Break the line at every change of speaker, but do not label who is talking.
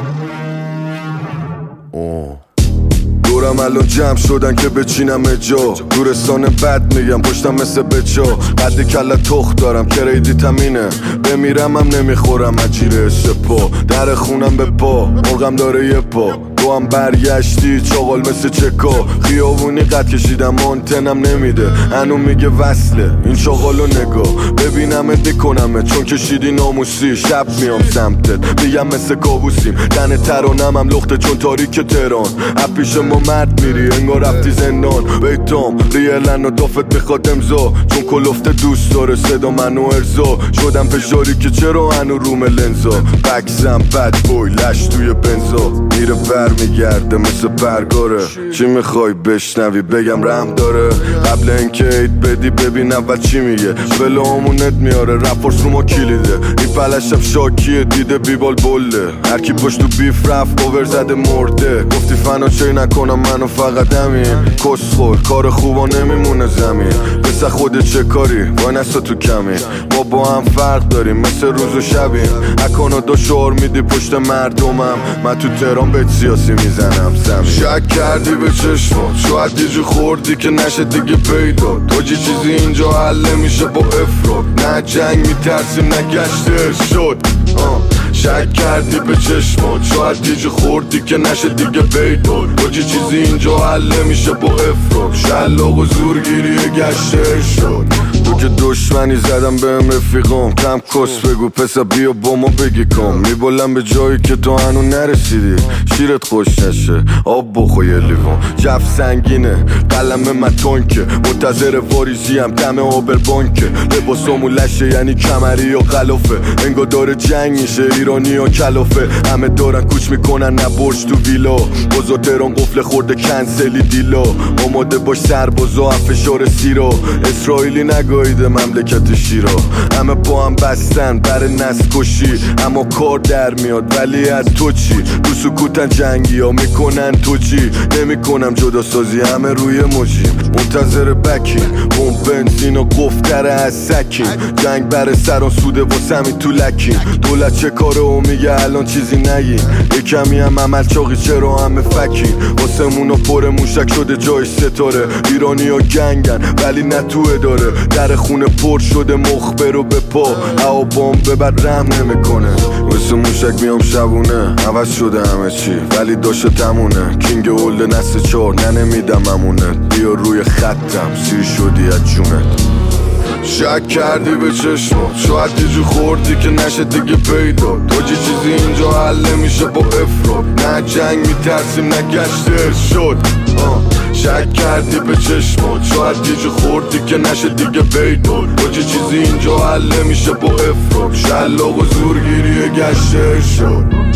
دورم الان جمع شدن که بچینم جا، دورستان بد میگم پشتم مثل بچا، قد کله تخت دارم کریدیتم اینه، بمیرم هم نمیخورم اجیره سپا، در خونم به پا مرغم داره یه پا، تو هم برگشتی چاقال مثل چکا، خیابونی قد کشیدم آنتنم نمیده، هنو میگه وصله این چاقالو نگاه، ببینم کنمه چون کشیدی ناموسی، شب میام سمتت میگم مثل کابوسیم، تن ترانم هم لخته چون تاریک تهران، اپیش ما مرد میری انگار رفتی زندان، بیتام ریلن و دافت میخواد امضا، چون کلفته دوست داره صدا منو ارزا، شدم فشاری که چرا هنو روم لنزا، بکسم بد بوی لش توی بنزا، میره بر میگرده مثل پرگاره، چی میخوای بشنوی بگم رحم داره، قبل اینکه عید بدی ببین اول چی میگه، بلامونت میاره رپورس رو ما کلیده، این پلشم شاکیه دیده بیبال بله، هرکی پشت تو بیف رفت باور زده مرده، گفتی فنا چی نکنم منو فقط همین، کسخور کار خوبا نمیمونه زمین، بسه خودت چه کاری وای نستا تو کمی، ما با هم فرق داریم مثل روز و شبیم، اکانا دو شعار میدی پشت مردمم، من تو تهران به سیاسی میزنم زمین، شک کردی به چشمات شاید دیجو خوردی که نشه دیگه پیدا، توجی چیزی اینجا حل میشه با افراد، نه جنگ میترسیم نه گشته شد، شک کردی به چشمات شاید دیجو خوردی که نشه دیگه پیدا، توجی چیزی اینجا حل میشه با افراد، شلاق و زورگیری گشته شد، تو که دشمنی زدم بهم رفیقام، کم کس بگو پسا بیا با ما بگی کام، میبولم به جایی که تو هنو نرسیدی، شیرت خوش نشه آب بخو یه لیوان، جف سنگینه قلم من تانکه، منتظر واریزی هم دم آبر بانکه، لباسامو لشه یعنی کمری یا غلافه، انگار داره جنگ میشه ایرانی یا کلافه، همه دارن کوچ میکنن نه برج تو ویلا، بازا تهران قفل خورده کنسلی دیلا، آماده باش سربازا فشار سیرا، اسرائیلی نگاهیده مملکت شیرا، همه با هم بستن بر نسل کشی، اما کار در میاد ولی از تو چی، تو سکوتن جنگی ها میکنن تو چی، نمیکنم جدا سازی همه روی موجیم، منتظر بکین بوم بنزین و گفتره از سکین، جنگ بر سران سوده واسمی تو لکین، دولت چه کاره و میگه الان چیزی نگین، یکمی هم عمل چاقی چرا همه فکین، واسمونو پر موشک شده جای ستاره، ایرانی ها گنگن ولی نه تو اداره، در خونه پر شده مخبر و به پا، هوا بام ببر رحم نمیکنه، واسه موشک میام شبونه، عوض شده همه چی ولی داشته تمونه، کینگ اولد نسل 4 نمیدم امونه، بیا روی خطم سیر شدی از جونت، شک کردی به چشمات شاید دیجو خوردی که نشه دیگه پیدا، توجی چیزی اینجا حل میشه با افراد، نه جنگ میترسیم نه گشته شد، شک کردی به چشمات شاید دیجو خوردی که نشه دیگه پیدا، توجی چیزی اینجا حل میشه با افراد، شلاق و زورگیری گشته شد.